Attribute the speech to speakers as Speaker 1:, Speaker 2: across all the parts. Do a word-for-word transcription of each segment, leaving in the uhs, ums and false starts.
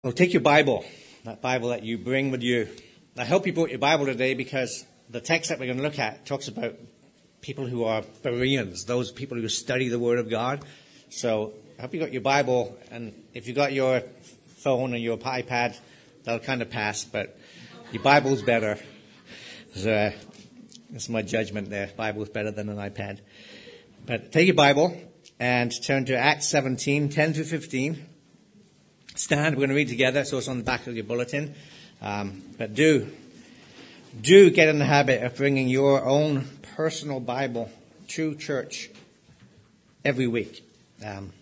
Speaker 1: Well, take your Bible, that Bible that you bring with you. I hope you brought your Bible today because the text that we're going to look at talks about people who are Bereans, those people who study the Word of God. So I hope you got your Bible, and if you got your phone or your iPad, that'll kind of pass, but your Bible's better. So, uh, that's my judgment there. Bible's better than an iPad. But take your Bible and turn to Acts seventeen, ten through fifteen. Stand, we're going to read together, so it's on the back of your bulletin. Um, but do, do get in the habit of bringing your own personal Bible to church every week. Um,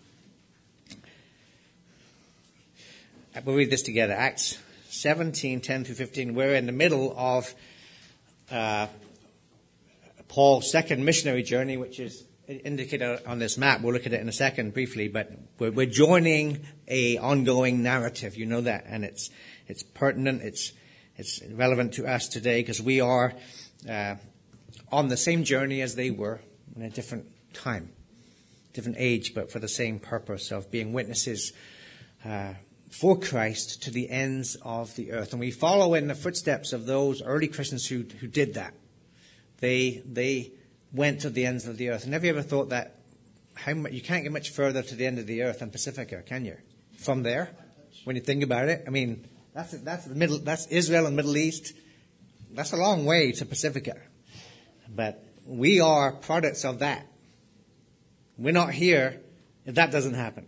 Speaker 1: we'll read this together. Acts seventeen, ten through fifteen. We're in the middle of uh, Paul's second missionary journey, which is indicated on this map. We'll look at it in a second briefly, but we're, we're joining a ongoing narrative. You know that, and it's it's pertinent. It's it's relevant to us today because we are uh, on the same journey as they were in a different time, different age, but for the same purpose of being witnesses uh, for Christ to the ends of the earth. And we follow in the footsteps of those early Christians who who did that. They they. went to the ends of the earth. And have you ever thought that how much, you can't get much further to the end of the earth than Pacifica, can you? From there, when you think about it, I mean, that's that's the middle, that's Israel and Middle East. That's a long way to Pacifica, but we are products of that. We're not here if that doesn't happen,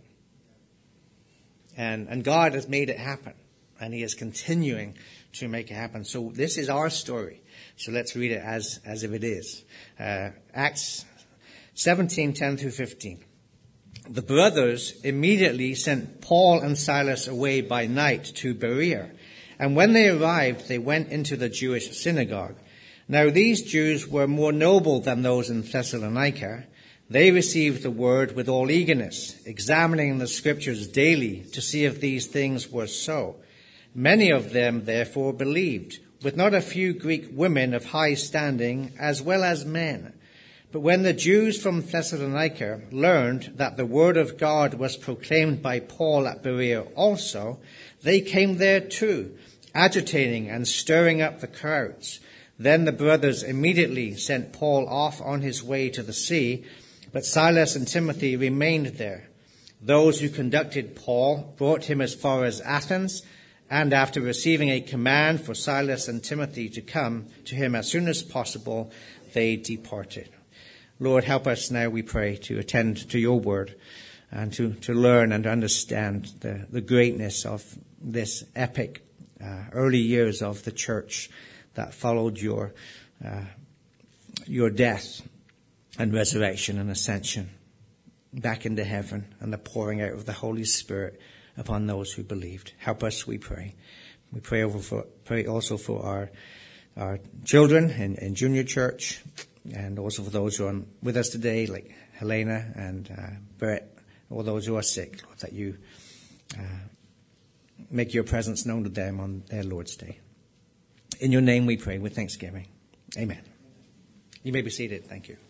Speaker 1: and and God has made it happen, and He is continuing to make it happen. So this is our story. So let's read it as, as if it is. Uh, Acts seventeen, ten through fifteen. The brothers immediately sent Paul and Silas away by night to Berea. And when they arrived, they went into the Jewish synagogue. Now these Jews were more noble than those in Thessalonica. They received the word with all eagerness, examining the scriptures daily to see if these things were so. Many of them therefore believed, with not a few Greek women of high standing, as well as men. But when the Jews from Thessalonica learned that the word of God was proclaimed by Paul at Berea also, they came there too, agitating and stirring up the crowds. Then the brothers immediately sent Paul off on his way to the sea, but Silas and Timothy remained there. Those who conducted Paul brought him as far as Athens, and after receiving a command for Silas and Timothy to come to him as soon as possible, they departed. Lord, help us now, we pray, to attend to your word and to, to learn and understand the, the greatness of this epic uh, early years of the church that followed your, uh, your death and resurrection and ascension back into heaven and the pouring out of the Holy Spirit upon those who believed. Help us, we pray. We pray over for, pray also for our our children in, in junior church, and also for those who are with us today, like Helena and uh, Brett, all those who are sick, Lord, that you uh, make your presence known to them on their Lord's Day. In your name we pray with thanksgiving. Amen. You may be seated. Thank you.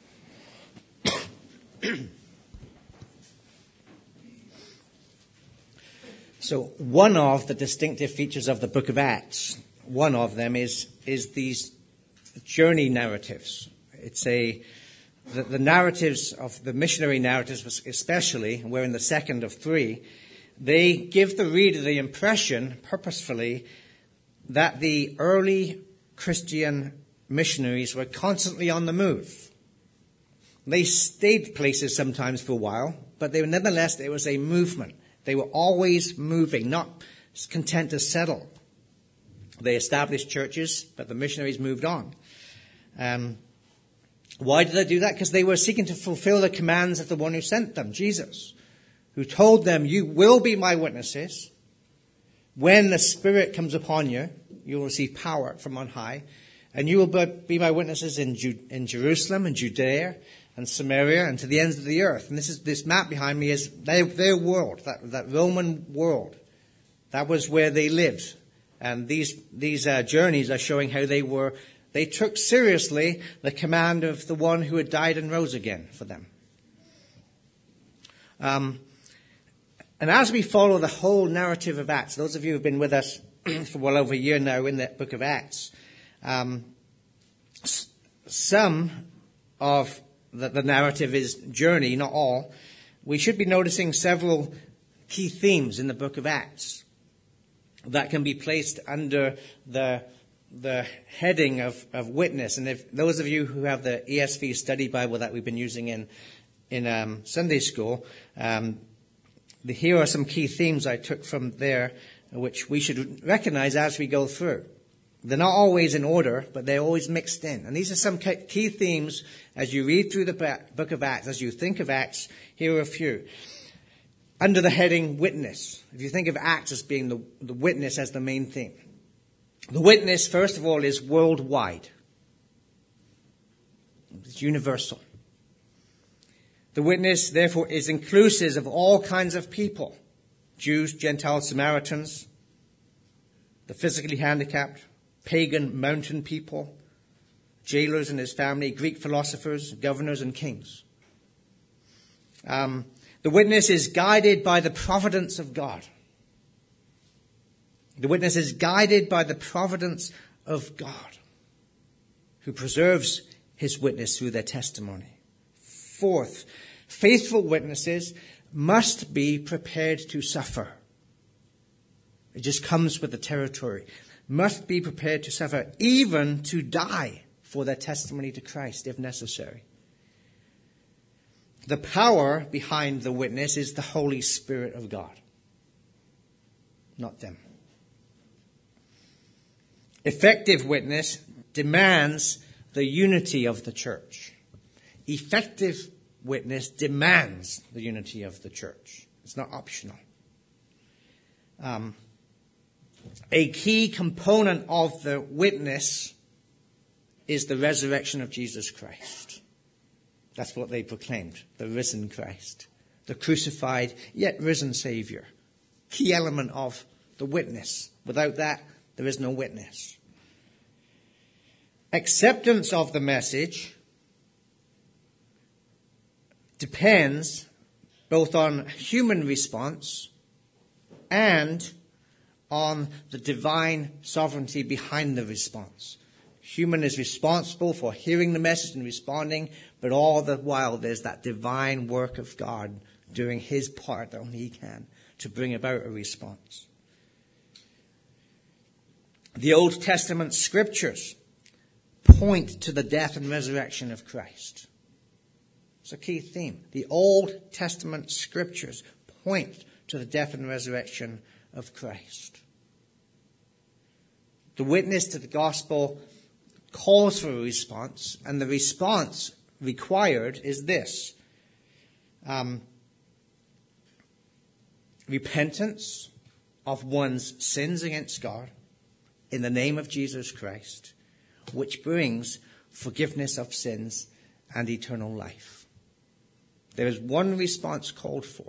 Speaker 1: So one of the distinctive features of the book of Acts, one of them is is these journey narratives. It's a the, the narratives of the missionary narratives, especially, and we're in the second of three. They give the reader the impression, purposefully, that the early Christian missionaries were constantly on the move. They stayed places sometimes for a while, but they were nonetheless there was a movement. They were always moving, not content to settle. They established churches, but the missionaries moved on. Um, why did they do that? Because they were seeking to fulfill the commands of the one who sent them, Jesus, who told them, you will be my witnesses. When the Spirit comes upon you, you will receive power from on high, and you will be my witnesses in, Ju- in Jerusalem and Judea and Samaria, and to the ends of the earth. And this is this map behind me is their, their world, that, that Roman world. That was where they lived. And these these uh, journeys are showing how they were, they took seriously the command of the one who had died and rose again for them. Um, And as we follow the whole narrative of Acts, those of you who have been with us for well over a year now in the book of Acts, um, s- some of the, the narrative is journey, not all. We should be noticing several key themes in the book of Acts that can be placed under the the heading of, of witness. And if those of you who have the E S V study Bible that we've been using in in um, Sunday school, um, the, here are some key themes I took from there, which we should recognize as we go through. They're not always in order, but they're always mixed in. And these are some key themes as you read through the book of Acts, as you think of Acts. Here are a few. Under the heading witness, if you think of Acts as being the, the witness as the main theme. The witness, first of all, is worldwide. It's universal. The witness, therefore, is inclusive of all kinds of people. Jews, Gentiles, Samaritans, the physically handicapped, pagan mountain people, jailers and his family, Greek philosophers, governors and kings. Um, the witness is guided by the providence of God. The witness is guided by the providence of God, who preserves his witness through their testimony. Fourth, faithful witnesses must be prepared to suffer. It just comes with the territory. Must be prepared to suffer, even to die for their testimony to Christ, if necessary. The power behind the witness is the Holy Spirit of God, not them. Effective witness demands the unity of the church. Effective witness demands the unity of the church. It's not optional. Um, a key component of the witness is the resurrection of Jesus Christ. That's what they proclaimed, the risen Christ, the crucified yet risen Savior. Key element of the witness. Without that, there is no witness. Acceptance of the message depends both on human response and on the divine sovereignty behind the response. Human is responsible for hearing the message and responding, but all the while there's that divine work of God doing his part that only he can to bring about a response. The Old Testament scriptures point to the death and resurrection of Christ. It's a key theme. The Old Testament scriptures point to the death and resurrection of Christ. The witness to the gospel calls for a response, and the response required is this. Um, repentance of one's sins against God in the name of Jesus Christ, which brings forgiveness of sins and eternal life. There is one response called for.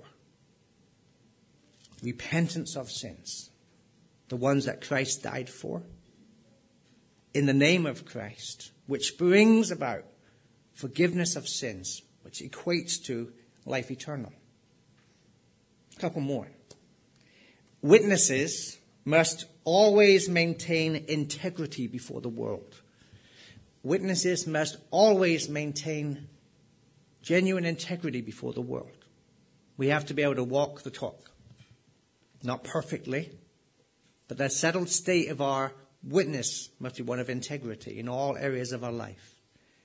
Speaker 1: Repentance of sins, the ones that Christ died for, in the name of Christ, which brings about forgiveness of sins, which equates to life eternal. A couple more. Witnesses must always maintain integrity before the world. Witnesses must always maintain genuine integrity before the world. We have to be able to walk the talk. Not perfectly, but the settled state of our witness must be one of integrity in all areas of our life.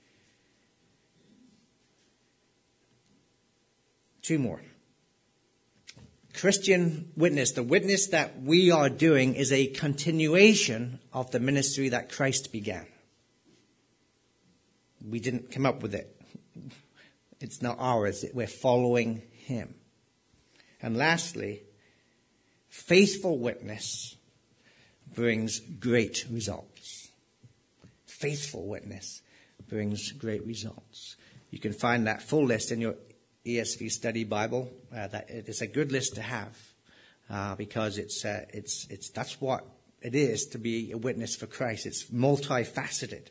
Speaker 1: Two more. Christian witness, the witness that we are doing, is a continuation of the ministry that Christ began. We didn't come up with it. It's not ours. We're following him. And lastly, faithful witness brings great results. Faithful witness brings great results. You can find that full list in your E S V study Bible. Uh, that it is a good list to have uh, because it's uh, it's it's that's what it is to be a witness for Christ. It's multifaceted.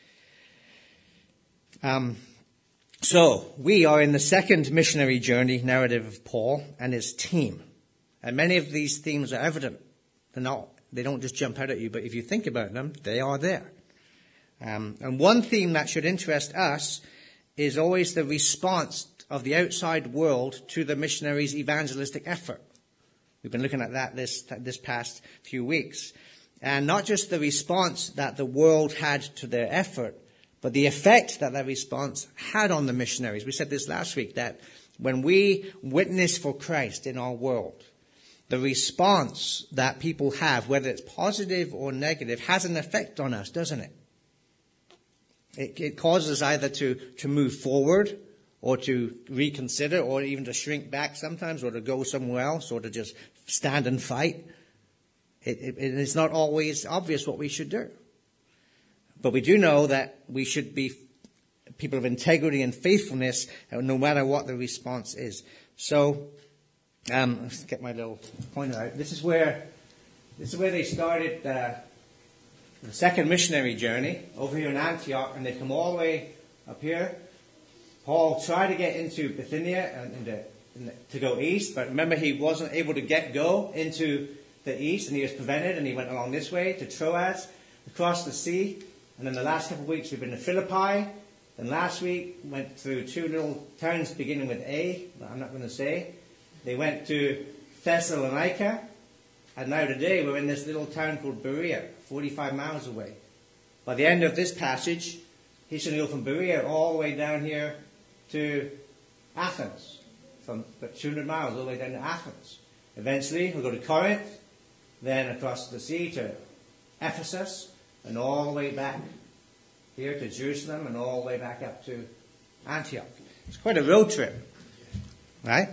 Speaker 1: Um, so we are in the second missionary journey narrative of Paul and his team. And many of these themes are evident. They're not, they don't just jump out at you, but if you think about them, they are there. Um, and one theme that should interest us is always the response of the outside world to the missionaries' evangelistic effort. We've been looking at that this, this past few weeks. And not just the response that the world had to their effort, but the effect that that response had on the missionaries. We said this last week, that when we witness for Christ in our world, the response that people have, whether it's positive or negative, has an effect on us, doesn't it? It, it causes us either to, to move forward or to reconsider or even to shrink back sometimes or to go somewhere else or to just stand and fight. It, it, it's not always obvious what we should do. But we do know that we should be people of integrity and faithfulness no matter what the response is. So, um, let's get my little pointer out. This is where, this is where they started uh, the second missionary journey over here in Antioch, and they come all the way up here. Paul tried to get into Bithynia and into, in the, to go east, but remember he wasn't able to get go into the east, and he was prevented, and he went along this way to Troas, across the sea. And then the last couple of weeks we've been to Philippi. Then last week went through two little towns beginning with A, that I'm not going to say. They went to Thessalonica. And now today we're in this little town called Berea, forty-five miles away. By the end of this passage, he's going to go from Berea all the way down here to Athens. From about two hundred miles all the way down to Athens. Eventually we'll go to Corinth, then across the sea to Ephesus, and all the way back here to Jerusalem, and all the way back up to Antioch. It's quite a road trip, right?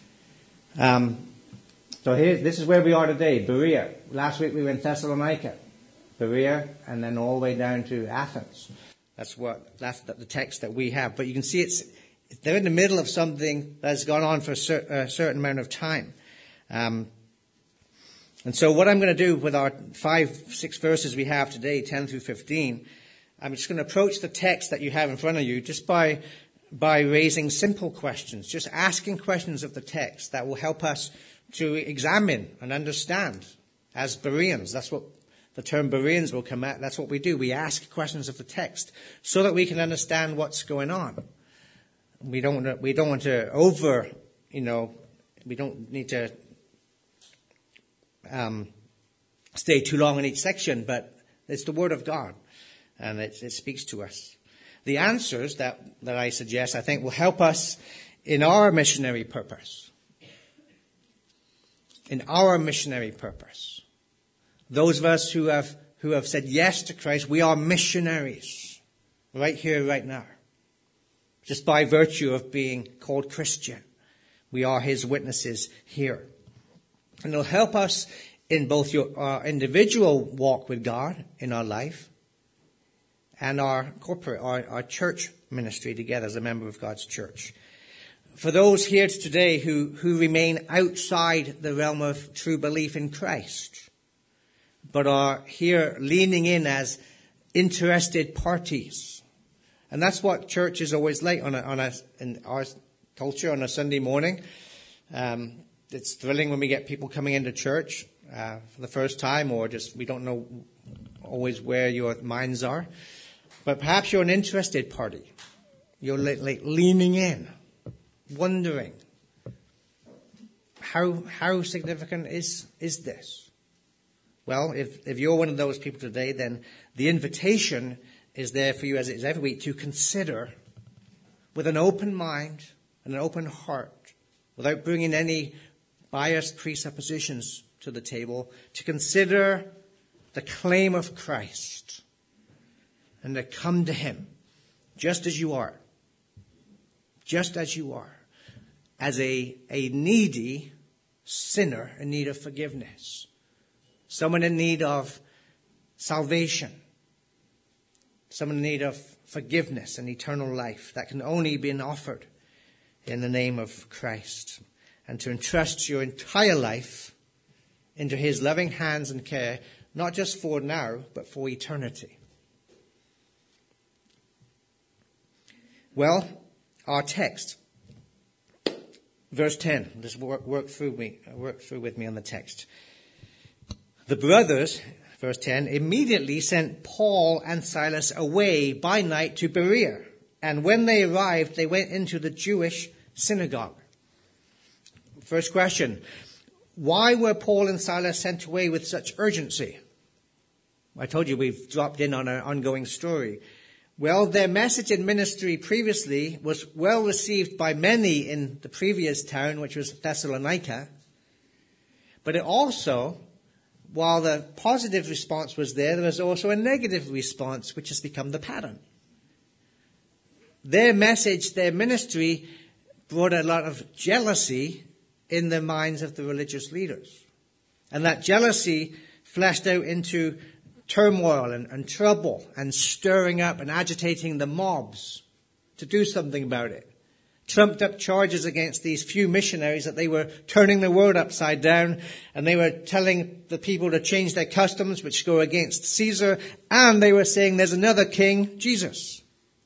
Speaker 1: Um, so here, this is where we are today, Berea. Last week we were in Thessalonica, Berea, and then all the way down to Athens. That's what that's the text that we have. But you can see it's they're in the middle of something that's gone on for a, cer- a certain amount of time. Um, and so what I'm going to do with our five, six verses we have today, ten through fifteen, I'm just going to approach the text that you have in front of you just by by raising simple questions, just asking questions of the text that will help us to examine and understand as Bereans. That's what the term Bereans will come at. That's what we do. We ask questions of the text so that we can understand what's going on. We don't want to, we don't want to over, you know, we don't need to um, stay too long in each section, but it's the Word of God, and it, it speaks to us. The answers that, that I suggest, I think, will help us in our missionary purpose. In our missionary purpose. Those of us who have who have said yes to Christ, we are missionaries right here, right now. Just by virtue of being called Christian. We are His witnesses here. And it'll help us in both your, our individual walk with God in our life and our corporate, our, our church ministry together as a member of God's church. For those here today who, who remain outside the realm of true belief in Christ, but are here leaning in as interested parties. And that's what church is always like on a, on a, in our culture on a Sunday morning. Um, it's thrilling when we get people coming into church uh, for the first time, or just we don't know always where your minds are. But perhaps you're an interested party. You're like, like leaning in, wondering how how significant is is this? Well, if if you're one of those people today, then the invitation is there for you, as it is every week, to consider with an open mind and an open heart, without bringing any biased presuppositions to the table, to consider the claim of Christ and to come to Him just as you are, just as you are, as a, a needy sinner in need of forgiveness, someone in need of salvation, someone in need of forgiveness and eternal life that can only be offered in the name of Christ, and to entrust your entire life into His loving hands and care, not just for now, but for eternity. Well, our text, Verse ten. Just work, work through me, work through with me on the text. The brothers, verse ten, immediately sent Paul and Silas away by night to Berea. And when they arrived, they went into the Jewish synagogue. First question. Why were Paul and Silas sent away with such urgency? I told you we've dropped in on an ongoing story. Well, their message and ministry previously was well received by many in the previous town, which was Thessalonica. But it also, while the positive response was there, there was also a negative response, which has become the pattern. Their message, their ministry, brought a lot of jealousy in the minds of the religious leaders. And that jealousy flashed out into turmoil and, and trouble and stirring up and agitating the mobs to do something about it. Trumped up charges against these few missionaries that they were turning the world upside down, and they were telling the people to change their customs, which go against Caesar, and they were saying there's another king, Jesus.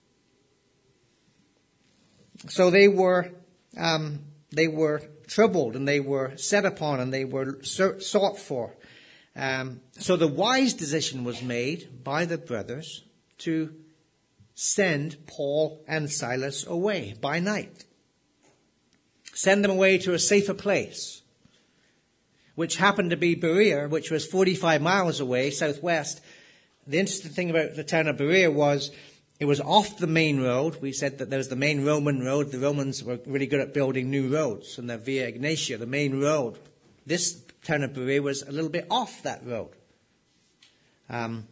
Speaker 1: So they were, um, they were troubled, and they were set upon, and they were sought for. Um, so the wise decision was made by the brothers to send Paul and Silas away by night. Send them away to a safer place, which happened to be Berea, which was forty-five miles away, southwest. The interesting thing about the town of Berea was it was off the main road. We said that there was the main Roman road. The Romans were really good at building new roads, and the Via Egnatia, the main road. This town of Berea was a little bit off that road. Um,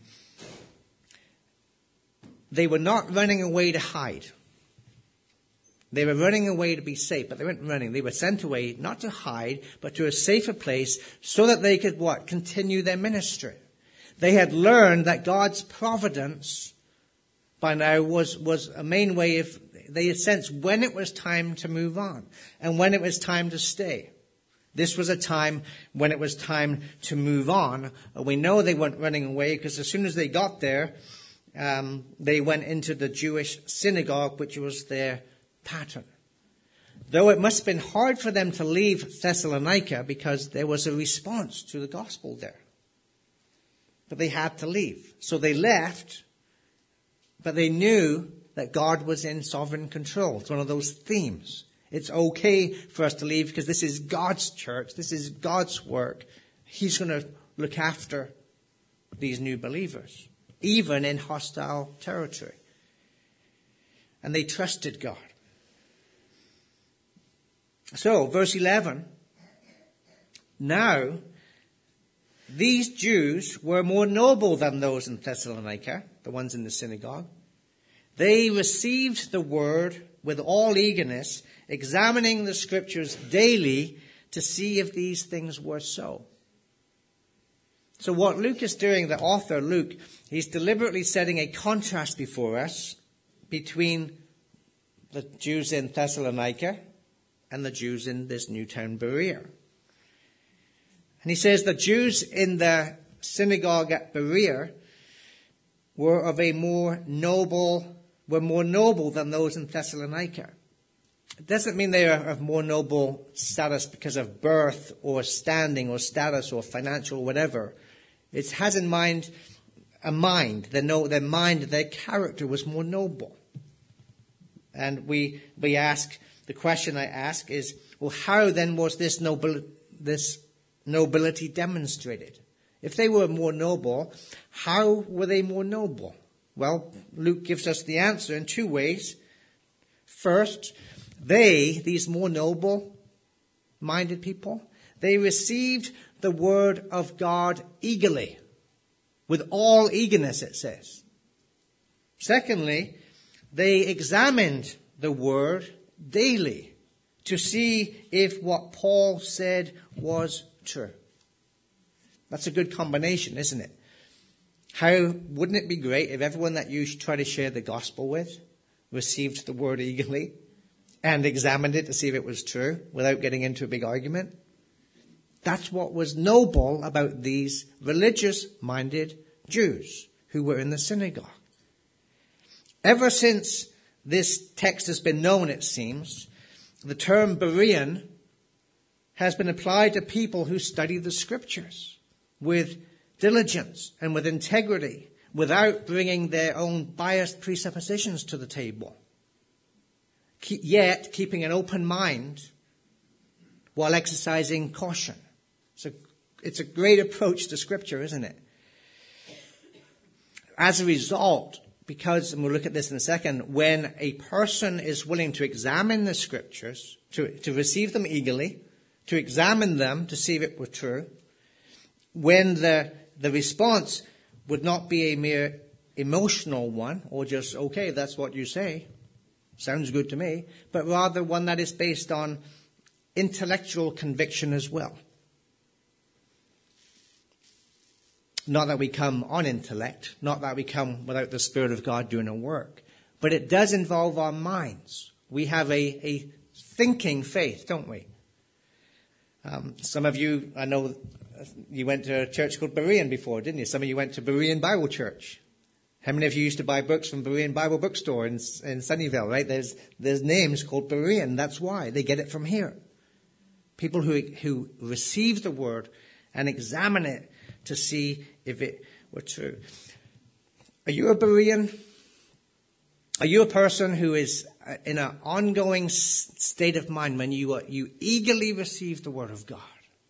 Speaker 1: they were not running away to hide. They were running away to be safe, but they weren't running. They were sent away not to hide, but to a safer place so that they could what? Continue their ministry. They had learned that God's providence by now was, was a main way of, they had sensed when it was time to move on and when it was time to stay. This was a time when it was time to move on. We know they weren't running away because as soon as they got there, um, they went into the Jewish synagogue, which was their pattern. Though it must have been hard for them to leave Thessalonica because there was a response to the gospel there. But they had to leave. So they left, but they knew that God was in sovereign control. It's one of those themes. It's okay for us to leave because this is God's church. This is God's work. He's going to look after these new believers, even in hostile territory. And they trusted God. So, verse eleven. Now, these Jews were more noble than those in Thessalonica, the ones in the synagogue. They received the word with all eagerness, examining the scriptures daily to see if these things were so. So what Luke is doing, the author Luke, he's deliberately setting a contrast before us between the Jews in Thessalonica and the Jews in this new town Berea. And he says the Jews in the synagogue at Berea were of a more noble, were more noble than those in Thessalonica. It doesn't mean they are of more noble status because of birth or standing or status or financial or whatever. It has in mind a mind. Their, no, their mind, their character was more noble. And we we ask, the question I ask is, well, how then was this nobil, this nobility demonstrated? If they were more noble, how were they more noble? Well, Luke gives us the answer in two ways. First, they, these more noble-minded people, they received the word of God eagerly, with all eagerness, it says. Secondly, they examined the word daily to see if what Paul said was true. That's a good combination, isn't it? How wouldn't it be great if everyone that you try to share the gospel with received the word eagerly and examined it to see if it was true without getting into a big argument? That's what was noble about these religious-minded Jews who were in the synagogue. Ever since this text has been known, it seems, the term Berean has been applied to people who study the Scriptures with diligence and with integrity, without bringing their own biased presuppositions to the table, yet keeping an open mind while exercising caution. So it's a great approach to Scripture, isn't it? As a result, because, and we'll look at this in a second, when a person is willing to examine the Scriptures, to, to receive them eagerly, to examine them to see if it were true, when the, the response would not be a mere emotional one, or just, okay, that's what you say, sounds good to me, but rather one that is based on intellectual conviction as well. Not that we come on intellect, not that we come without the Spirit of God doing a work, but it does involve our minds. We have a, a thinking faith, don't we? Um, some of you, I know you went to a church called Berean before, didn't you? Some of you went to Berean Bible Church. How many of you used to buy books from Berean Bible Bookstore in, in Sunnyvale, right? There's, there's names called Berean. That's why. They get it from here. People who, who receive the word and examine it to see if it were true. Are you a Berean? Are you a person who is in an ongoing state of mind when you are, you eagerly receive the word of God?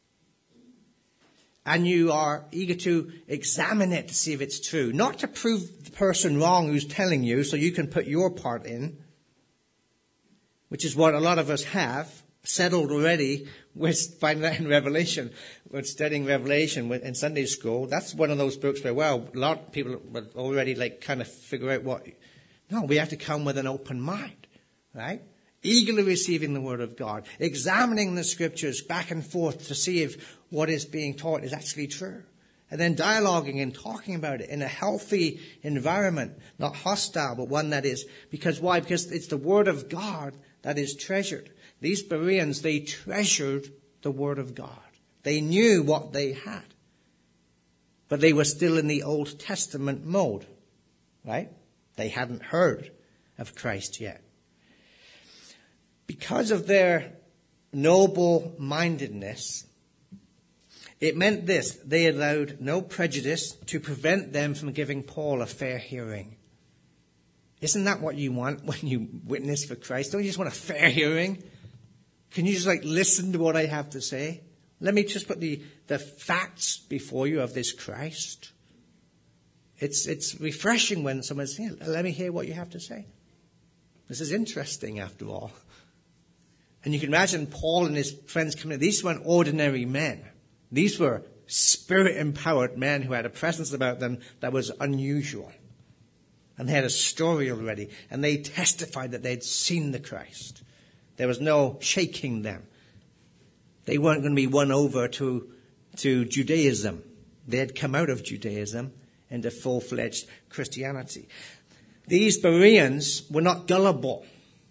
Speaker 1: And you are eager to examine it to see if it's true. Not to prove the person wrong who's telling you so you can put your part in, which is what a lot of us have settled already. We're finding that in Revelation. We're studying Revelation in Sunday school. That's one of those books where, well, a lot of people would already like kind of figure out what... No, we have to come with an open mind, right? Eagerly receiving the word of God, examining the Scriptures back and forth to see if what is being taught is actually true. And then dialoguing and talking about it in a healthy environment, not hostile, but one that is. Because why? Because it's the word of God that is treasured. These Bereans, they treasured the word of God. They knew what they had. But they were still in the Old Testament mode, right? They hadn't heard of Christ yet. Because of their noble-mindedness, it meant this: they allowed no prejudice to prevent them from giving Paul a fair hearing. Isn't that what you want when you witness for Christ? Don't you just want a fair hearing? Can you just like listen to what I have to say? Let me just put the, the facts before you of this Christ. It's, it's refreshing when someone says, yeah, let me hear what you have to say. This is interesting after all. And you can imagine Paul and his friends coming in. These weren't ordinary men. These were Spirit-empowered men who had a presence about them that was unusual. And they had a story already. And they testified that they'd seen the Christ. There was no shaking them. They weren't going to be won over to, to Judaism. They had come out of Judaism into full-fledged Christianity. These Bereans were not gullible.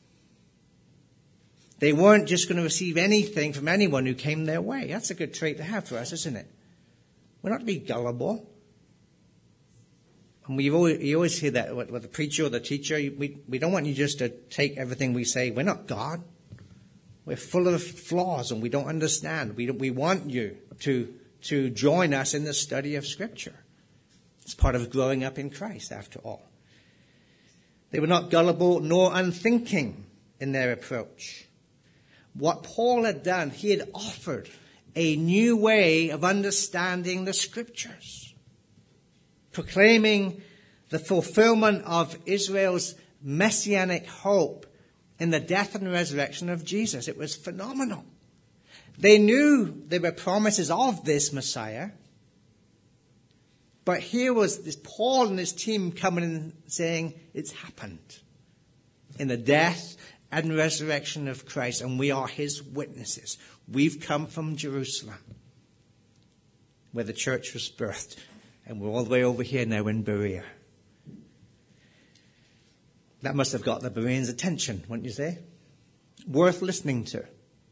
Speaker 1: They weren't just going to receive anything from anyone who came their way. That's a good trait to have for us, isn't it? We're not to be gullible. And we always, you always hear that with the preacher or the teacher. We, we don't want you just to take everything we say. We're not God. We're full of flaws and we don't understand. We, we want you to, to join us in the study of Scripture. It's part of growing up in Christ, after all. They were not gullible nor unthinking in their approach. What Paul had done, he had offered a new way of understanding the Scriptures, proclaiming the fulfillment of Israel's messianic hope in the death and resurrection of Jesus. It was phenomenal. They knew there were promises of this Messiah, but here was this Paul and his team coming in saying, it's happened in the death and resurrection of Christ, and we are his witnesses. We've come from Jerusalem, where the church was birthed, and we're all the way over here now in Berea. That must have got the Bereans' attention, wouldn't you say? Worth listening to.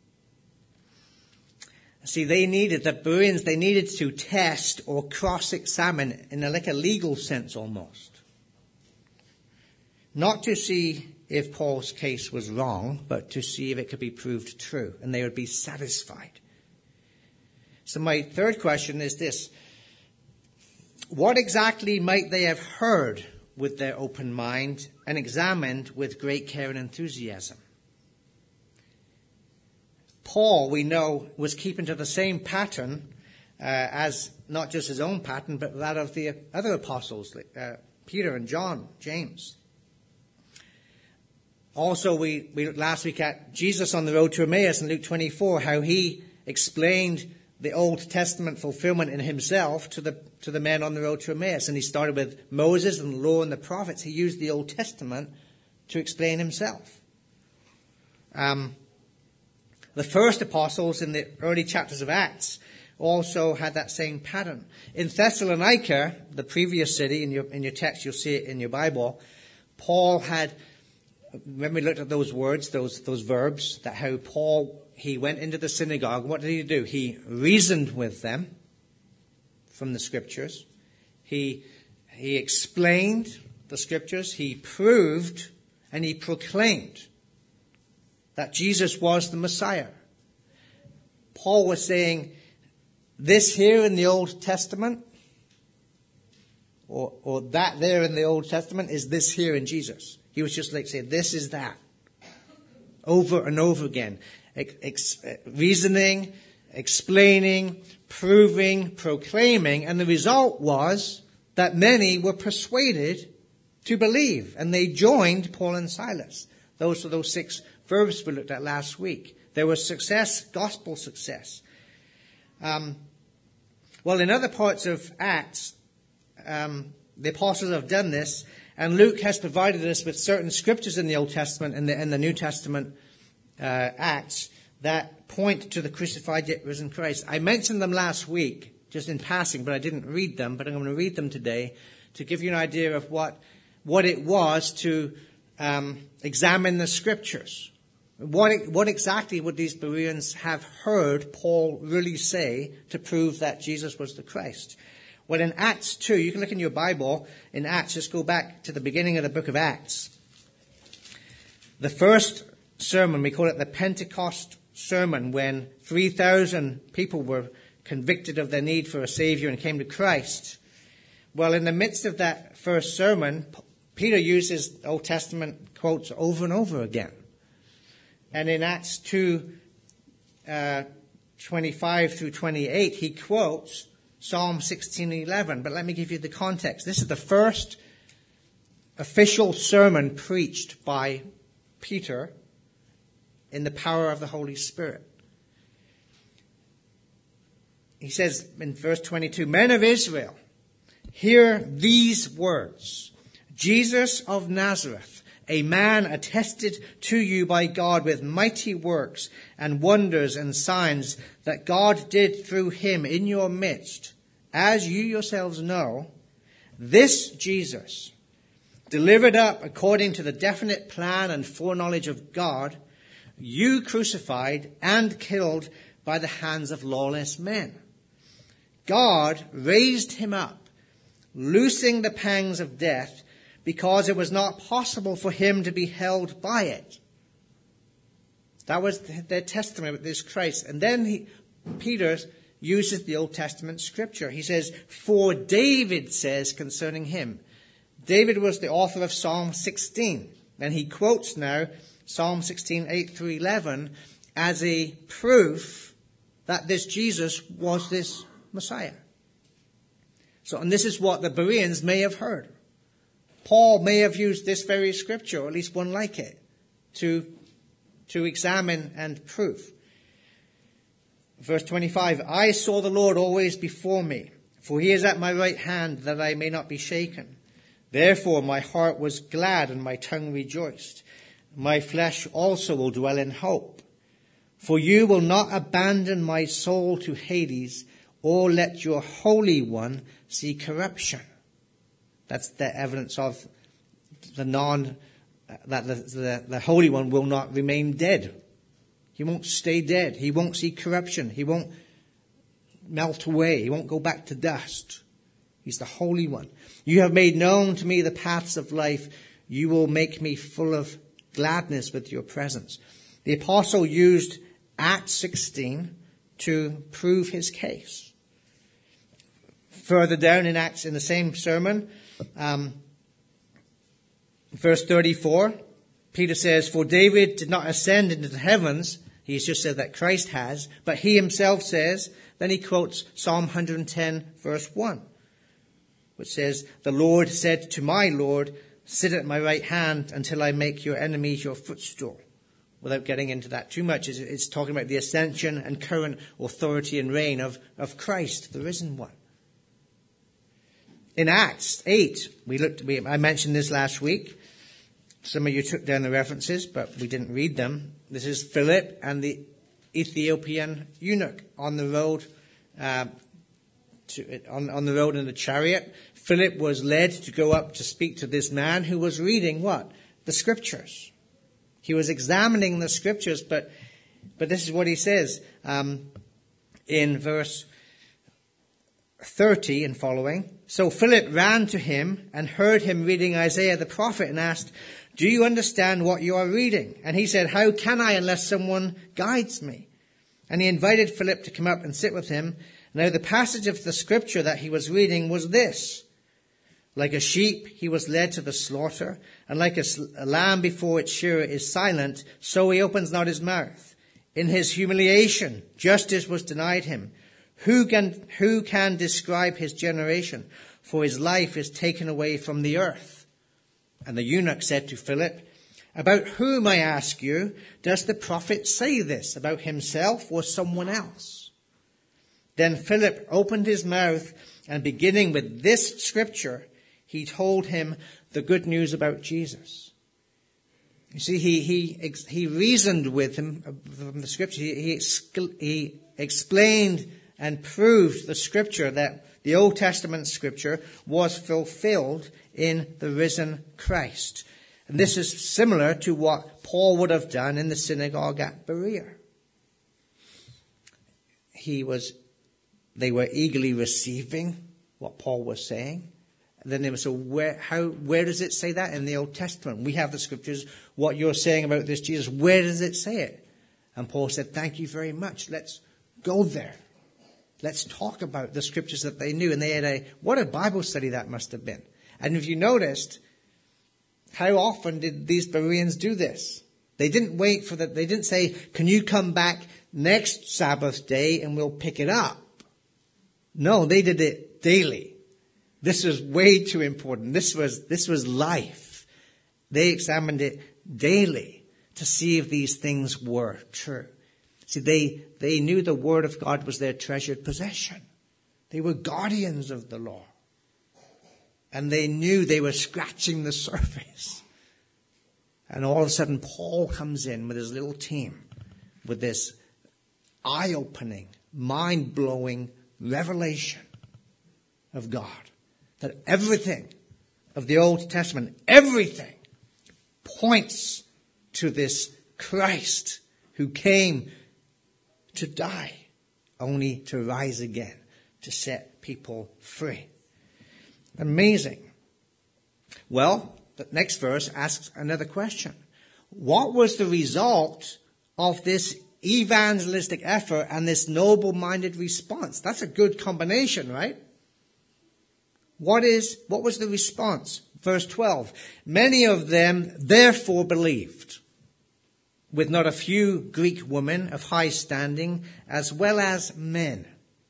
Speaker 1: See, they needed, the Bereans, they needed to test or cross-examine in a, like a legal sense almost. Not to see if Paul's case was wrong, but to see if it could be proved true. And they would be satisfied So my third question is this. What exactly might they have heard with their open mind and examined with great care and enthusiasm? Paul, we know, was keeping to the same pattern uh, as not just his own pattern, but that of the other apostles, like uh, Peter and John, James. Also, we, we looked last week at Jesus on the road to Emmaus in Luke twenty-four, how he explained the Old Testament fulfillment in himself to the to the men on the road to Emmaus. And he started with Moses and the law and the prophets. He used the Old Testament to explain himself. Um, the first apostles in the early chapters of Acts also had that same pattern. In Thessalonica, the previous city, in your in your text you'll see it in your Bible, Paul had, when we looked at those words, those those verbs, that how Paul, he went into the synagogue. What did he do? He reasoned with them from the scriptures. He, he explained the scriptures. He proved and he proclaimed that Jesus was the Messiah. Paul was saying, this here in the Old Testament, or, or that there in the Old Testament, is this here in Jesus. He was just like saying, this is that. Over and over again. Ex- reasoning, explaining, proving, proclaiming. And the result was that many were persuaded to believe. And they joined Paul and Silas. Those are those six verbs we looked at last week. There was success, gospel success. Um, well, in other parts of Acts, um, the apostles have done this. And Luke has provided us with certain scriptures in the Old Testament and the, in the New Testament uh, Acts that point to the crucified yet risen Christ. I mentioned them last week, just in passing, but I didn't read them. But I'm going to read them today to give you an idea of what what it was to um, examine the scriptures. What what exactly would these Bereans have heard Paul really say to prove that Jesus was the Christ? Well, in Acts two, you can look in your Bible, in Acts, just go back to the beginning of the book of Acts. The first sermon, we call it the Pentecost sermon, when three thousand people were convicted of their need for a Savior and came to Christ. Well, in the midst of that first sermon, Peter uses Old Testament quotes over and over again. And in Acts two, uh, twenty-five through twenty-eight, he quotes Psalm sixteen eleven. But let me give you the context. This is the first official sermon preached by Peter in the power of the Holy Spirit. He says in verse twenty-two, Men of Israel, hear these words. Jesus of Nazareth, a man attested to you by God with mighty works and wonders and signs that God did through him in your midst, as you yourselves know, this Jesus, delivered up according to the definite plan and foreknowledge of God, you crucified and killed by the hands of lawless men. God raised him up, loosing the pangs of death, because it was not possible for him to be held by it. That was their testimony with this Christ. And then he, Peter uses the Old Testament scripture. He says, for David says concerning him. David was the author of Psalm sixteen. And he quotes now Psalm sixteen, eight through eleven as a proof that this Jesus was this Messiah. So, and this is what the Bereans may have heard. Paul may have used this very scripture, or at least one like it, to, to examine and prove. Verse twenty-five, I saw the Lord always before me, for he is at my right hand, that I may not be shaken. Therefore my heart was glad and my tongue rejoiced. My flesh also will dwell in hope. For you will not abandon my soul to Hades, or let your Holy One see corruption. That's the evidence of the non, that the, the, the Holy One will not remain dead. He won't stay dead. He won't see corruption. He won't melt away. He won't go back to dust. He's the Holy One. You have made known to me the paths of life. You will make me full of gladness with your presence. The apostle used Acts sixteen to prove his case. Further down in Acts, in the same sermon, um, verse thirty-four, Peter says, "For David did not ascend into the heavens," he's just said that Christ has, "but he himself says," then he quotes Psalm one ten, verse one, which says, "The Lord said to my Lord, sit at my right hand until I make your enemies your footstool." Without getting into that too much, it's, it's talking about the ascension and current authority and reign of, of Christ, the risen one. In Acts eight, we looked. We, I mentioned this last week. Some of you took down the references, but we didn't read them. This is Philip and the Ethiopian eunuch on the road, uh, to, on, on the road in the chariot. Philip was led to go up to speak to this man who was reading what? The scriptures. He was examining the scriptures, but but this is what he says um, in verse thirty and following. "So Philip ran to him and heard him reading Isaiah the prophet and asked, 'Do you understand what you are reading?' And he said, 'How can I unless someone guides me?' And he invited Philip to come up and sit with him. Now the passage of the scripture that he was reading was this: 'Like a sheep he was led to the slaughter, and like a, a lamb before its shearer is silent, so he opens not his mouth. In his humiliation justice was denied him. Who can, who can describe his generation? For his life is taken away from the earth.' And the eunuch said to Philip, 'About whom, I ask you, does the prophet say this? About himself or someone else?' Then Philip opened his mouth, and beginning with this scripture, he told him the good news about Jesus." You see, he he he reasoned with him from the scripture. He, he, he explained and proved the scripture, that the Old Testament scripture was fulfilled in the risen Christ. And this is similar to what Paul would have done in the synagogue at Berea. He was, they were eagerly receiving what Paul was saying. And then they were, so where, how, where does it say that in the Old Testament? We have the scriptures. What you're saying about this Jesus, where does it say it? And Paul said, "Thank you very much. Let's go there. Let's talk about the scriptures that they knew." And they had a, what a Bible study that must have been. And if you noticed, how often did these Bereans do this? They didn't wait for that. They didn't say, "Can you come back next Sabbath day and we'll pick it up?" No, they did it daily. This was way too important. This was, this was life. They examined it daily to see if these things were true. See, they, they knew the word of God was their treasured possession. They were guardians of the law. And they knew they were scratching the surface. And all of a sudden, Paul comes in with his little team with this eye-opening, mind-blowing revelation of God. That everything of the Old Testament, everything points to this Christ who came to die, only to rise again, to set people free. Amazing. Well, the next verse asks another question. What was the result of this evangelistic effort and this noble-minded response? That's a good combination, right? What is, what was the response? Verse twelve. "Many of them therefore believed, with not a few Greek women of high standing, as well as men."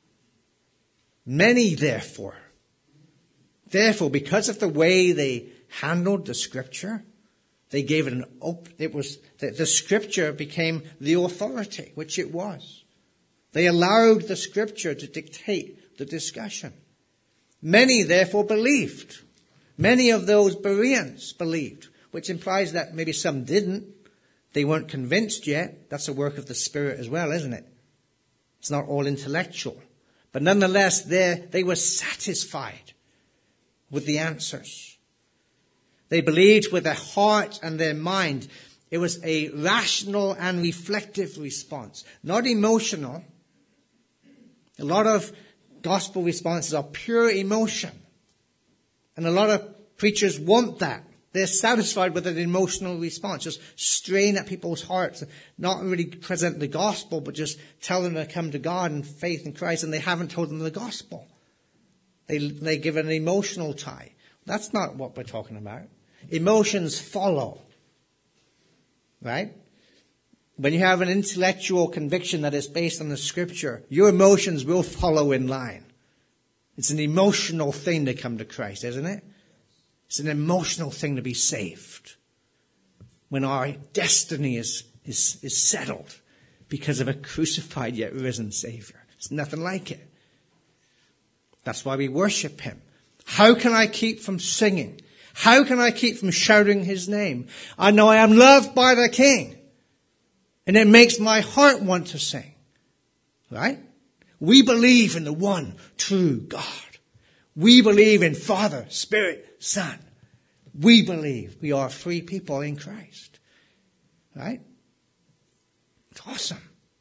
Speaker 1: Many therefore. Therefore, because of the way they handled the scripture, they gave it an open, it was, the, the scripture became the authority, which it was. They allowed the scripture to dictate the discussion. Many therefore believed. Many of those Bereans believed, which implies that maybe some didn't. They weren't convinced yet. That's a work of the Spirit as well, isn't it? It's not all intellectual. But nonetheless, they were satisfied with the answers. They believed with their heart and their mind. It was a rational and reflective response, not emotional. A lot of gospel responses are pure emotion. And a lot of preachers want that. They're satisfied with an emotional response, just straying at people's hearts, not really present the gospel, but just tell them to come to God and faith in Christ, and they haven't told them the gospel. They, they give an emotional tie. That's not what we're talking about. Emotions follow. Right? When you have an intellectual conviction that is based on the scripture, your emotions will follow in line. It's an emotional thing to come to Christ, isn't it? It's an emotional thing to be saved. When our destiny is, is, is settled because of a crucified yet risen Savior. It's nothing like it. That's why we worship him. How can I keep from singing? How can I keep from shouting his name? I know I am loved by the King. And it makes my heart want to sing. Right? We believe in the one true God. We believe in Father, Spirit, Son. We believe we are free people in Christ. Right? It's awesome.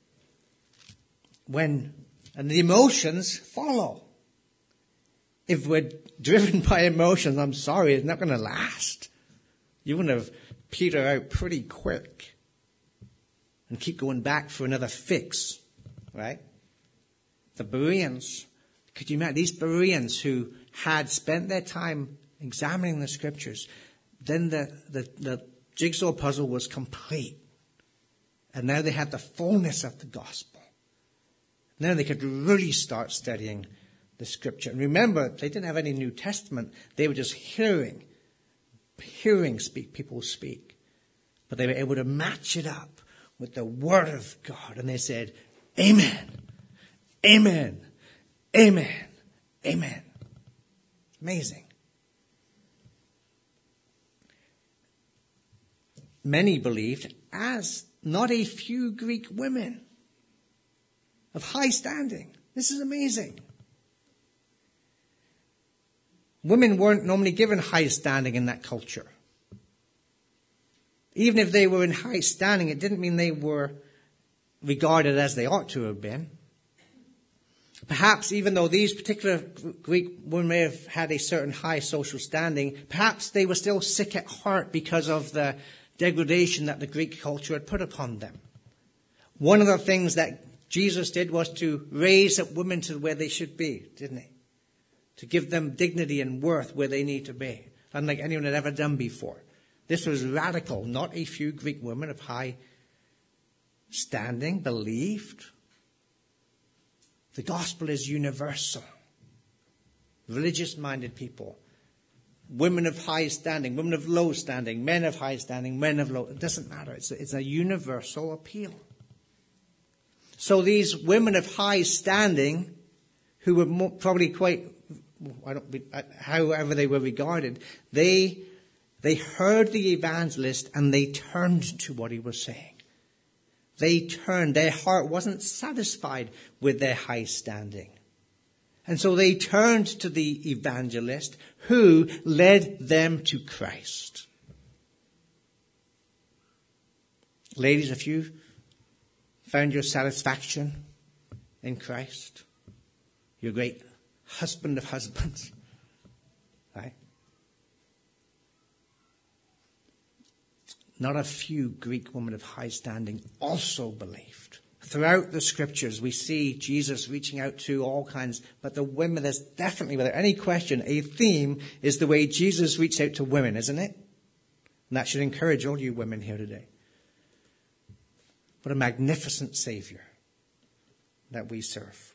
Speaker 1: When, and the emotions follow. If we're driven by emotions, I'm sorry, it's not going to last. You're going to peter out pretty quick and keep going back for another fix, right? The Bereans, could you imagine these Bereans who had spent their time examining the scriptures, then the, the, the jigsaw puzzle was complete. And now they had the fullness of the gospel. Now they could really start studying the scripture. And remember, they didn't have any New Testament. They were just hearing, hearing speak, people speak. But they were able to match it up with the word of God. And they said, amen, amen, amen, amen. Amazing. Many believed, as not a few Greek women of high standing. This is amazing. Women weren't normally given high standing in that culture. Even if they were in high standing, it didn't mean they were regarded as they ought to have been. Perhaps even though these particular Greek women may have had a certain high social standing, perhaps they were still sick at heart because of the degradation that the Greek culture had put upon them. One of the things that Jesus did was to raise up women to where they should be, didn't he? To give them dignity and worth where they need to be, unlike anyone had ever done before. This was radical. Not a few Greek women of high standing believed. The gospel is universal. Religious-minded people, women of high standing, women of low standing, men of high standing, men of low. It doesn't matter. It's a, it's a universal appeal. So these women of high standing, who were more, probably quite, I don't, however they were regarded, they they heard the evangelist and they turned to what he was saying. They turned. Their heart wasn't satisfied with their high standing. And so they turned to the evangelist who led them to Christ. Ladies, if you found your satisfaction in Christ, your great husband of husbands, right? Not a few Greek women of high standing also believed. Throughout the scriptures, we see Jesus reaching out to all kinds, but the women, there's definitely, without any question, a theme is the way Jesus reached out to women, isn't it? And that should encourage all you women here today. What a magnificent Savior that we serve.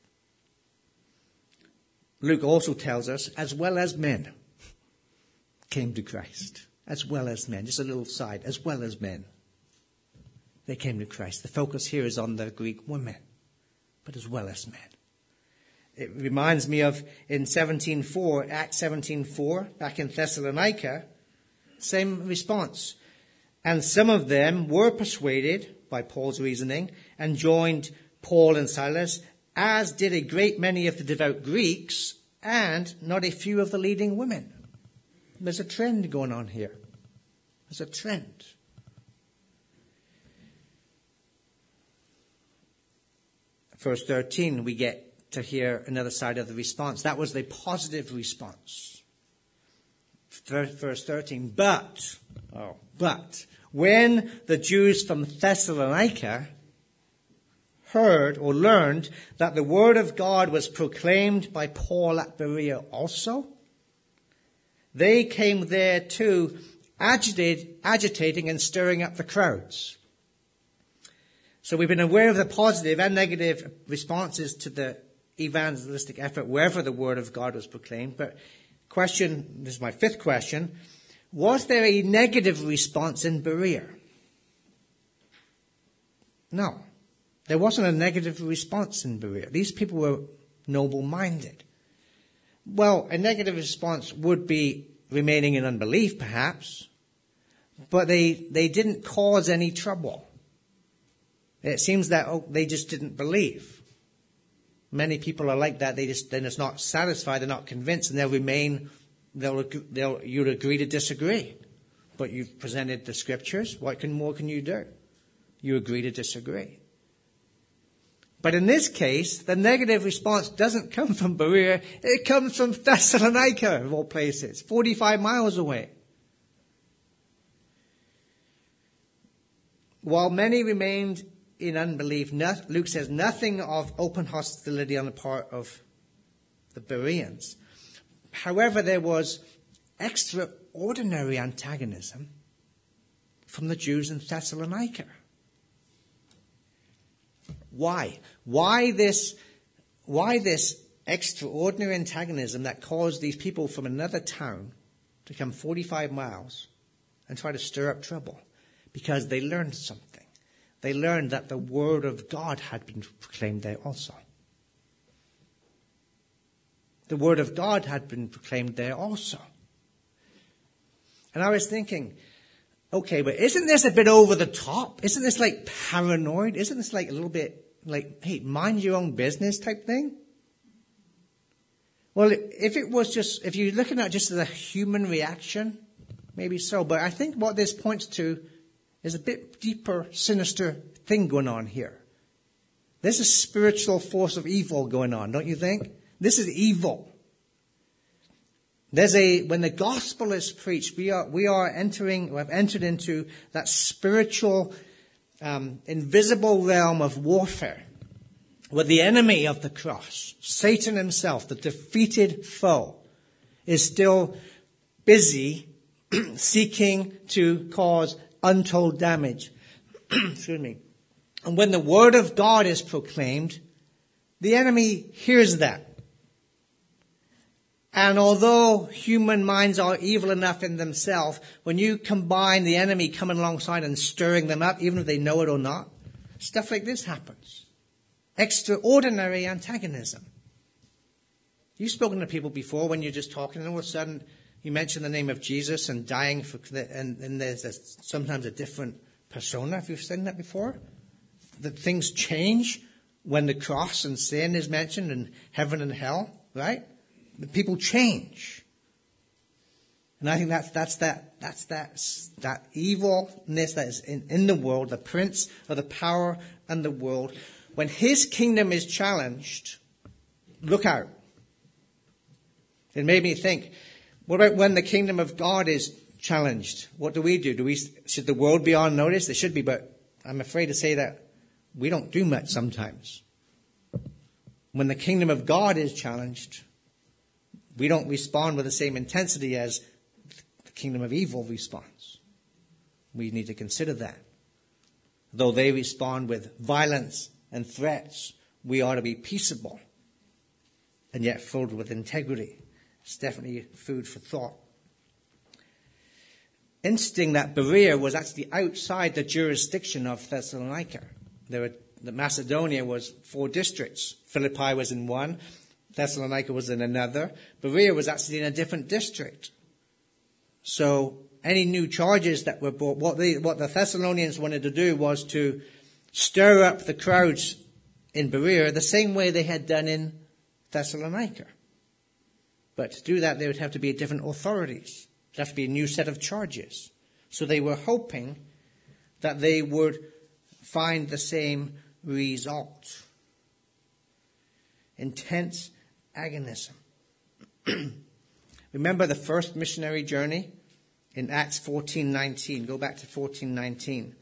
Speaker 1: Luke also tells us, as well as men came to Christ. As well as men. Just a little side. As well as men. They came to Christ. The focus here is on the Greek women. But as well as men. It reminds me of in seventeen four, Acts seventeen four, back in Thessalonica, same response. And some of them were persuaded by Paul's reasoning and joined Paul and Silas, as did a great many of the devout Greeks and not a few of the leading women. There's a trend going on here. There's a trend. Verse thirteen, we get to hear another side of the response. That was the positive response. verse thirteen, but, oh, but, when the Jews from Thessalonica heard or learned that the word of God was proclaimed by Paul at Berea also, they came there too, agitated, agitating and stirring up the crowds. So we've been aware of the positive and negative responses to the evangelistic effort wherever the word of God was proclaimed. But question, this is my fifth question, was there a negative response in Berea? No. There wasn't a negative response in Berea. These people were noble-minded. Well, a negative response would be remaining in unbelief, perhaps, but they, they didn't cause any trouble. It seems that oh, they just didn't believe. Many people are like that. They just, they're just not satisfied. They're not convinced, and they'll remain, they'll, they'll, you'd agree to disagree. But you've presented the scriptures. What can, more can you do? You agree to disagree. But in this case, the negative response doesn't come from Berea. It comes from Thessalonica, of all places, forty-five miles away. While many remained in unbelief, Luke says nothing of open hostility on the part of the Bereans. However, there was extraordinary antagonism from the Jews in Thessalonica. Why? Why this, why this extraordinary antagonism that caused these people from another town to come forty-five miles and try to stir up trouble? Because they learned something. They learned that the word of God had been proclaimed there also. The word of God had been proclaimed there also. And I was thinking, okay, but isn't this a bit over the top? Isn't this like paranoid? Isn't this like a little bit like, hey, mind your own business type thing? Well, if it was just, if you're looking at it just as a human reaction, maybe so. But I think what this points to is a bit deeper, sinister thing going on here. There's a spiritual force of evil going on, don't you think? This is evil. There's a, when the gospel is preached, we are, we are entering, we have entered into that spiritual, um, invisible realm of warfare, where the enemy of the cross, Satan himself, the defeated foe, is still busy seeking to cause untold damage. Excuse me. And when the word of God is proclaimed, the enemy hears that. And although human minds are evil enough in themselves, when you combine the enemy coming alongside and stirring them up, even if they know it or not, stuff like this happens. Extraordinary antagonism. You've spoken to people before when you're just talking, and all of a sudden you mention the name of Jesus and dying for, and, and there's a, sometimes a different persona. Have you seen that before? That things change when the cross and sin is mentioned and heaven and hell, right? The people change. And I think that's, that's that, that's that, that evilness that is in, in the world, the prince of the power and the world. When his kingdom is challenged, look out. It made me think, what about when the kingdom of God is challenged? What do we do? Do we, should the world be on notice? It should be, but I'm afraid to say that we don't do much sometimes. When the kingdom of God is challenged, we don't respond with the same intensity as the kingdom of evil responds. We need to consider that. Though they respond with violence and threats, we ought to be peaceable and yet filled with integrity. It's definitely food for thought. Interesting that Berea was actually outside the jurisdiction of Thessalonica. There were, the Macedonia was four districts. Philippi was in one. Thessalonica was in another. Berea was actually in a different district. So any new charges that were brought, what, they, what the Thessalonians wanted to do was to stir up the crowds in Berea the same way they had done in Thessalonica. But to do that, there would have to be different authorities. There would have to be a new set of charges. So they were hoping that they would find the same result. Intense agonism. Remember the first missionary journey in Acts fourteen nineteen. Go back to fourteen nineteen.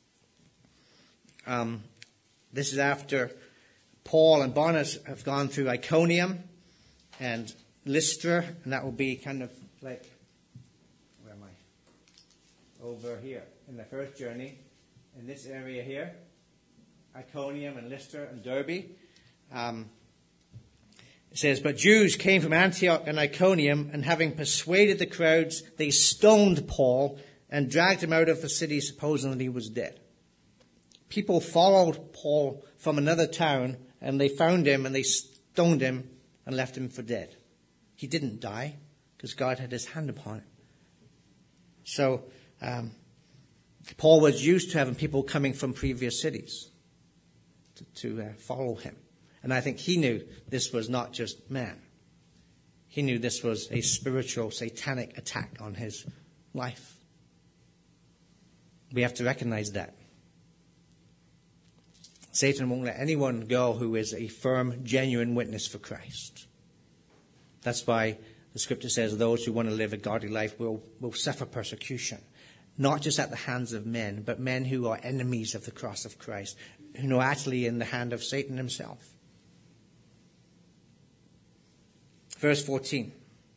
Speaker 1: Um, this is after Paul and Barnabas have gone through Iconium and Lystra, and that will be kind of like, where am I? Over here in the first journey, in this area here, Iconium and Lystra and Derbe. Um, it says, but Jews came from Antioch and Iconium, and having persuaded the crowds, they stoned Paul and dragged him out of the city, supposing that he was dead. People followed Paul from another town, and they found him, and they stoned him and left him for dead. He didn't die, because God had his hand upon him. So, um, Paul was used to having people coming from previous cities to, to uh, follow him. And I think he knew this was not just man. He knew this was a spiritual, satanic attack on his life. We have to recognize that. Satan won't let anyone go who is a firm, genuine witness for Christ. That's why the scripture says those who want to live a godly life will, will suffer persecution. Not just at the hands of men, but men who are enemies of the cross of Christ, who are actually in the hand of Satan himself. Verse fourteen.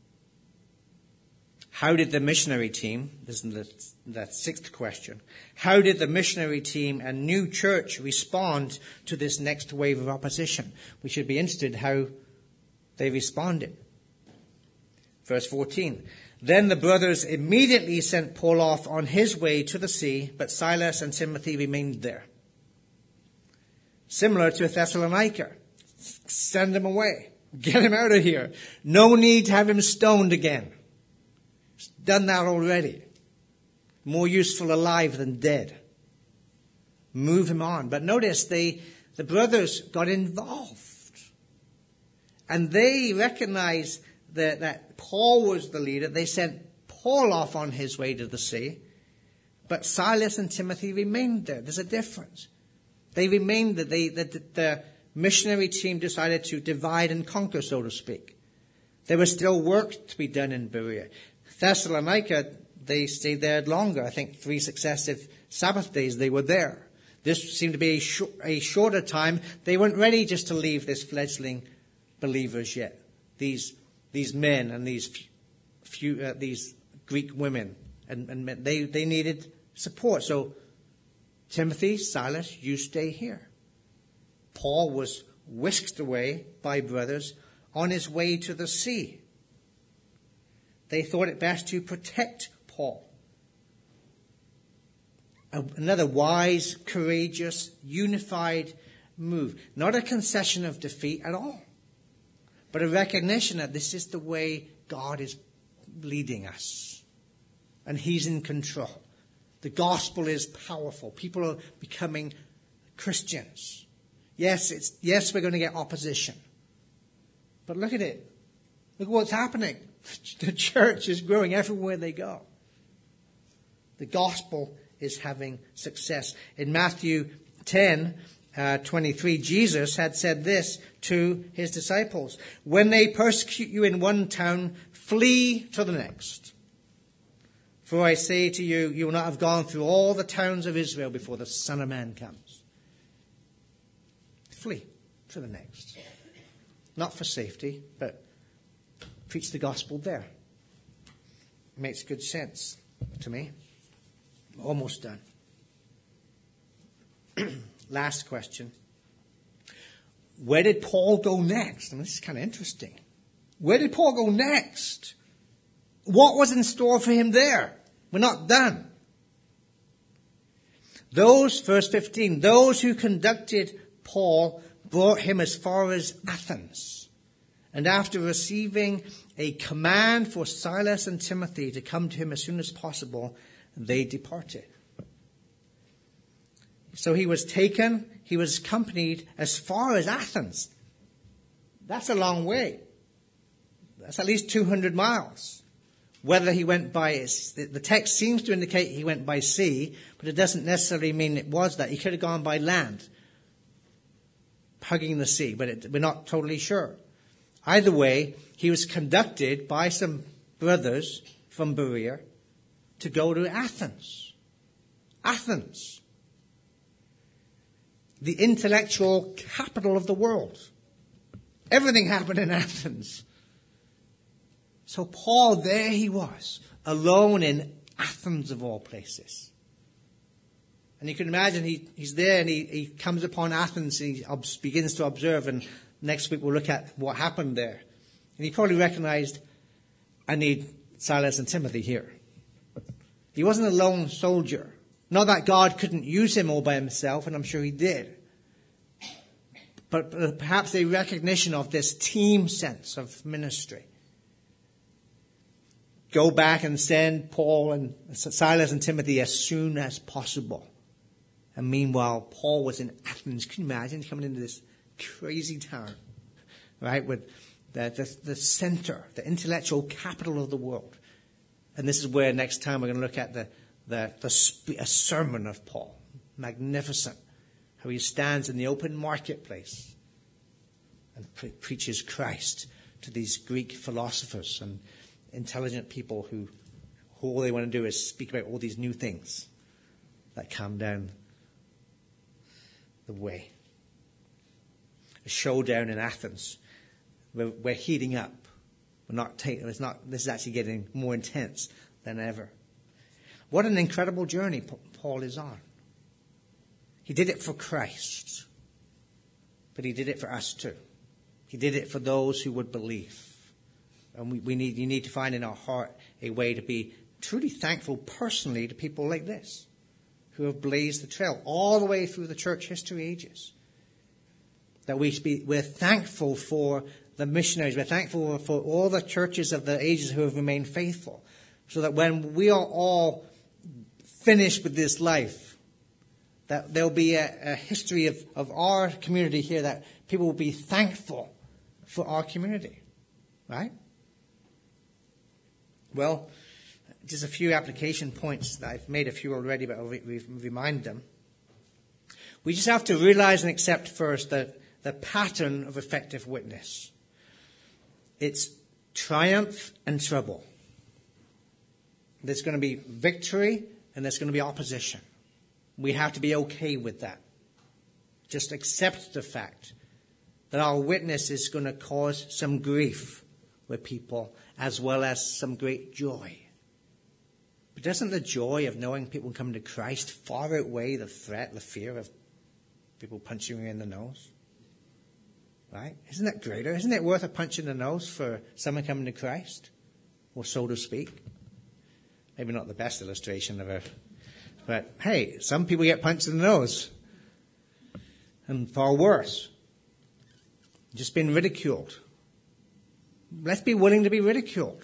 Speaker 1: How did the missionary team, this is the, the sixth question, how did the missionary team and new church respond to this next wave of opposition? We should be interested how they responded. Verse fourteen. Then the brothers immediately sent Paul off on his way to the sea, but Silas and Timothy remained there. Similar to Thessalonica. Send him away. Get him out of here. No need to have him stoned again. He's done that already. More useful alive than dead. Move him on. But notice they, the brothers got involved. And they recognized that, that Paul was the leader. They sent Paul off on his way to the sea. But Silas and Timothy remained there. There's a difference. They remained there. They, the, the, the missionary team decided to divide and conquer, so to speak. There was still work to be done in Berea. Thessalonica, they stayed there longer. I think three successive Sabbath days they were there. This seemed to be a, sh- a shorter time. They weren't ready just to leave this fledgling believers yet. These these men and these few, uh, these Greek women and, and men, they they needed support. So Timothy, Silas, you stay here. Paul was whisked away by brothers on his way to the sea. They thought it best to protect Paul. Another wise, courageous, unified move. Not a concession of defeat at all, but a recognition that this is the way God is leading us. And he's in control. The gospel is powerful. People are becoming Christians. Yes, it's yes, we're going to get opposition. But look at it. Look at what's happening. The church is growing everywhere they go. The gospel is having success. In Matthew ten, uh, twenty-three, Jesus had said this to his disciples. When they persecute you in one town, flee to the next. For I say to you, you will not have gone through all the towns of Israel before the Son of Man comes. Flee to the next. Not for safety, but preach the gospel there. It makes good sense to me. Almost done. Last question. Where did Paul go next? I mean, this is kind of interesting. Where did Paul go next? What was in store for him there? We're not done. Those, verse fifteen, those who conducted Paul brought him as far as Athens. And after receiving a command for Silas and Timothy to come to him as soon as possible, they departed. So he was taken, he was accompanied as far as Athens. That's a long way. That's at least two hundred miles. Whether he went by, the text seems to indicate he went by sea, but it doesn't necessarily mean it was that. He could have gone by land, hugging the sea, but it, we're not totally sure. Either way, he was conducted by some brothers from Berea to go to Athens. Athens. The intellectual capital of the world. Everything happened in Athens. So Paul, there he was, alone in Athens of all places. And you can imagine he, he's there and he, he comes upon Athens and he ob- begins to observe, and next week we'll look at what happened there. And he probably recognized, I need Silas and Timothy here. He wasn't a lone soldier. Not that God couldn't use him all by himself, and I'm sure he did. But, but perhaps a recognition of this team sense of ministry. Go back and send Paul and Silas and Timothy as soon as possible. And meanwhile, Paul was in Athens. Can you imagine coming into this crazy town, right, with the, the, the center, the intellectual capital of the world. And this is where next time we're going to look at the, the, the sp- a sermon of Paul. Magnificent. How he stands in the open marketplace and pre- preaches Christ to these Greek philosophers and intelligent people who, who all they want to do is speak about all these new things that come down the way. A showdown in Athens. We're, we're heating up. We're not taking. It's not. This is actually getting more intense than ever. What an incredible journey Paul is on. He did it for Christ, but he did it for us too. He did it for those who would believe. And we, we need. You need to find in our heart a way to be truly thankful personally to people like this, who have blazed the trail all the way through the church history ages. That we be, we're thankful for the missionaries. We're thankful for all the churches of the ages who have remained faithful. So that when we are all finished with this life, that there'll be a, a history of, of our community here, that people will be thankful for our community. Right? Well, just a few application points. I've made a few already, but I'll re- remind them. We just have to realize and accept first that the pattern of effective witness. It's triumph and trouble. There's going to be victory and there's going to be opposition. We have to be okay with that. Just accept the fact that our witness is going to cause some grief with people as well as some great joy. But doesn't the joy of knowing people come to Christ far outweigh the threat, the fear of people punching you in the nose? Right? Isn't that greater? Isn't it worth a punch in the nose for someone coming to Christ? Or so to speak. Maybe not the best illustration of it. But hey, some people get punched in the nose. And far worse. Just being ridiculed. Let's be willing to be ridiculed.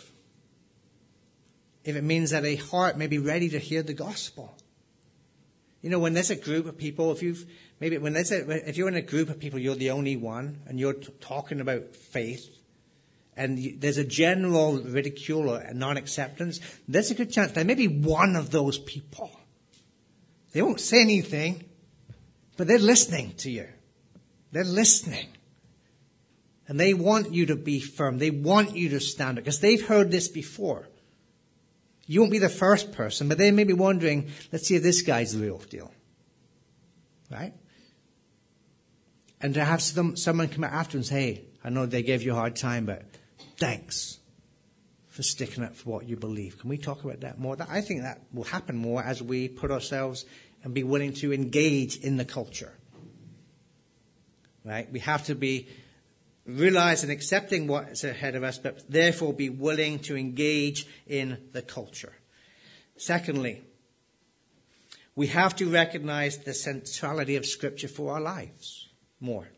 Speaker 1: If it means that a heart may be ready to hear the gospel. You know, when there's a group of people, if you've maybe when there's a, if you're in a group of people, you're the only one, and you're t- talking about faith, and you, there's a general ridicule or non-acceptance, there's a good chance there may be one of those people. They won't say anything, but they're listening to you. They're listening. And they want you to be firm. They want you to stand up, because they've heard this before. You won't be the first person, but they may be wondering, let's see if this guy's the real deal. Right? And to have some, someone come after and say, hey, I know they gave you a hard time, but thanks for sticking up for what you believe. Can we talk about that more? I think that will happen more as we put ourselves and be willing to engage in the culture. Right? We have to be realize and accepting what's ahead of us, but therefore be willing to engage in the culture. Secondly, we have to recognize the centrality of Scripture for our lives more.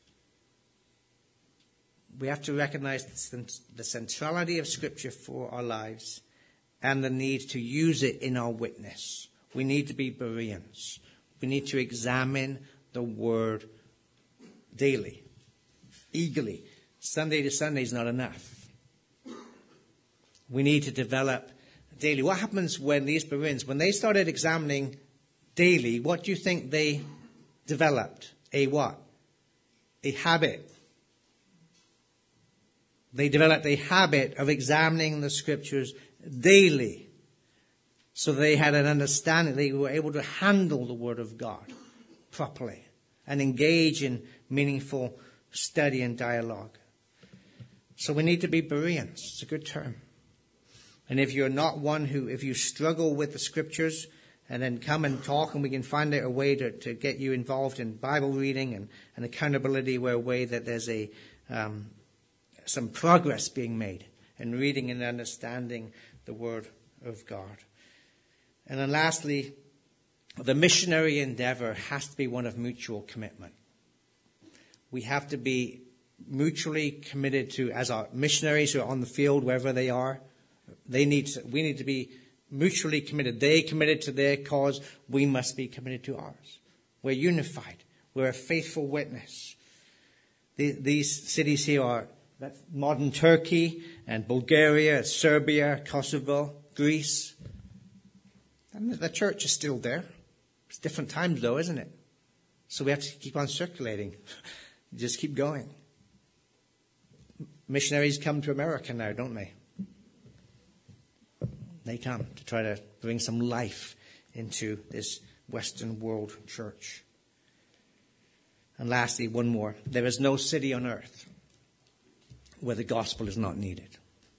Speaker 1: We have to recognize the centrality of Scripture for our lives and the need to use it in our witness. We need to be Bereans. We need to examine the Word daily. Eagerly. Sunday to Sunday is not enough. We need to develop daily. What happens when these Bereans, when they started examining daily, what do you think they developed? A what? A habit. They developed a habit of examining the scriptures daily. So they had an understanding. They were able to handle the word of God properly and engage in meaningful study and dialogue. So we need to be Bereans. It's a good term. And if you're not one who, if you struggle with the scriptures, and then come and talk, and we can find out a way to, to get you involved in Bible reading and, and accountability, where a way that there's a um, some progress being made in reading and understanding the Word of God. And then lastly, the missionary endeavor has to be one of mutual commitment. We have to be mutually committed to, as our missionaries who are on the field, wherever they are, they need to, we need to be mutually committed. They committed to their cause. We must be committed to ours. We're unified. We're a faithful witness. The, these cities here are that's modern Turkey and Bulgaria, Serbia, Kosovo, Greece. And the church is still there. It's different times though, isn't it? So we have to keep on circulating. Just keep going. Missionaries come to America now, don't they? They come to try to bring some life into this Western world church. And lastly, one more. There is no city on earth where the gospel is not needed.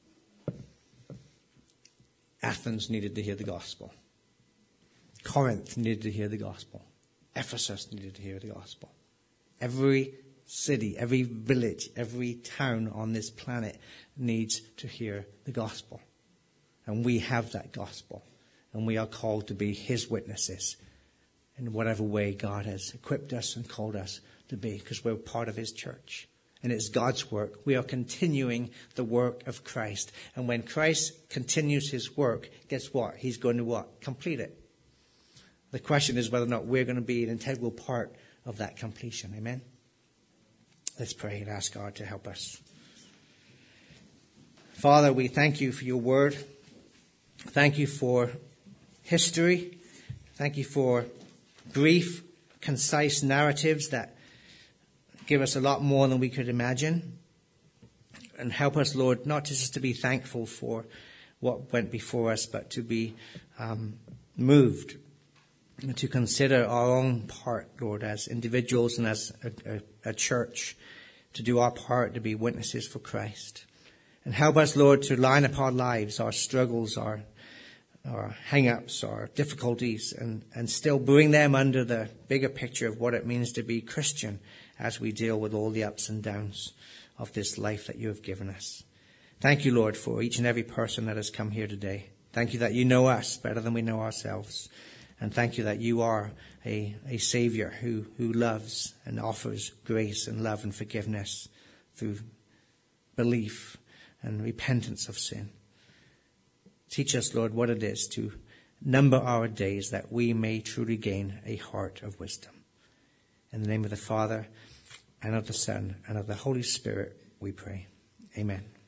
Speaker 1: Athens needed to hear the gospel. Corinth needed to hear the gospel. Ephesus needed to hear the gospel. Every city, every village, every town on this planet needs to hear the gospel. And we have that gospel. And we are called to be his witnesses in whatever way God has equipped us and called us to be, because we're part of his church. And it's God's work. We are continuing the work of Christ. And when Christ continues his work, guess what? He's going to what? Complete it. The question is whether or not we're going to be an integral part of that completion. Amen? Let's pray and ask God to help us. Father, we thank you for your word. Thank you for history. Thank you for brief, concise narratives that give us a lot more than we could imagine. And help us, Lord, not just to be thankful for what went before us, but to be um, moved and to consider our own part, Lord, as individuals and as a, a, a church, to do our part to be witnesses for Christ. And help us, Lord, to line up our lives, our struggles, our our hang-ups, our difficulties, and, and still bring them under the bigger picture of what it means to be Christian as we deal with all the ups and downs of this life that you have given us. Thank you, Lord, for each and every person that has come here today. Thank you that you know us better than we know ourselves. And thank you that you are a, a Savior who, who loves and offers grace and love and forgiveness through belief and repentance of sin. Teach us, Lord, what it is to number our days that we may truly gain a heart of wisdom. In the name of the Father, and of the Son, and of the Holy Spirit, we pray. Amen.